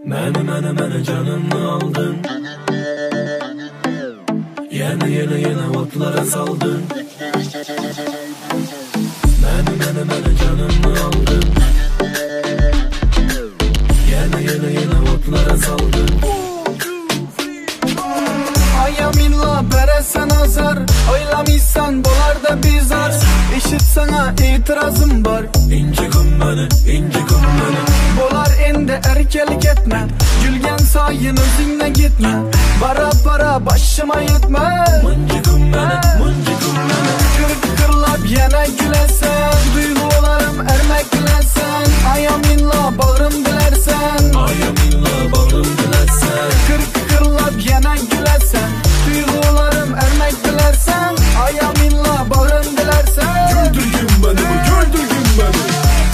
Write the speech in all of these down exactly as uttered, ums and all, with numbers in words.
Məni, məni, məni canımı aldın. Yeni, yeni, yeni otlara saldın. Məni, məni, məni canımı aldın. Yeni, yeni, yeni otlara saldın. Ayaminla beresen azar, oylamışsan bolarda bizar. İşit sana itirazım var. İnci kum beni, inci kum beni. Bolar endi erkelik etme, gülgen sayın özünle gitme. Para para başıma yetme. Mıncı kum beni, mıncı kum beni. Kırk kırlap yana gülesen, duygularım ermek dilesen. Ayaminla bağrım dilersen, Ayaminla bağrım dilersen. kırk kırlap yana gülesen, duygularım ermek dilersen. Ayaminla bağrım dilersen. Güldürgün beni bu, güldürgün beni.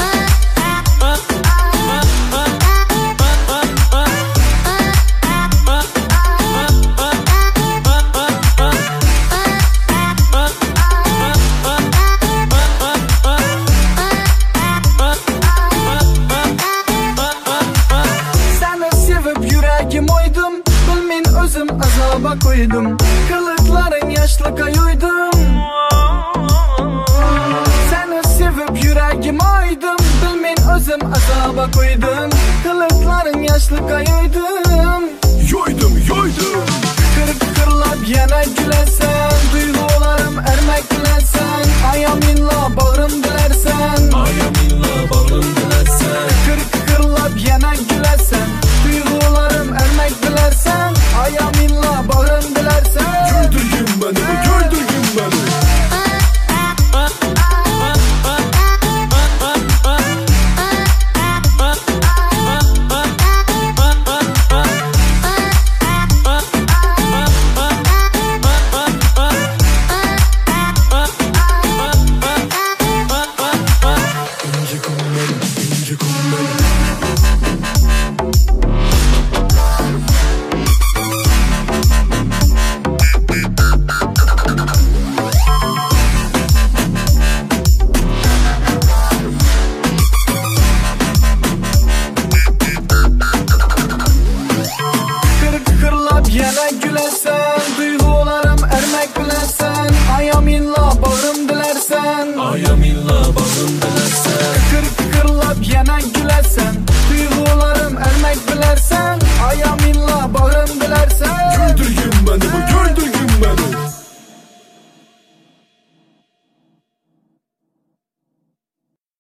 Yüreğim oydum, bilmin özüm azaba koydum. Kılıkların yaşlıka yoydum. Seni sevip yüreğim oydum, bilmin özüm azaba koydum. Kılıkların yaşlıka yoydum. Yoydum, yoydum. Kırık kırlap yana gülesen, duygularım ermek dilesen. Ayaminla bağrım dilersen, Ayaminla bağrım dilersen. kırık kırlap yana gülesen,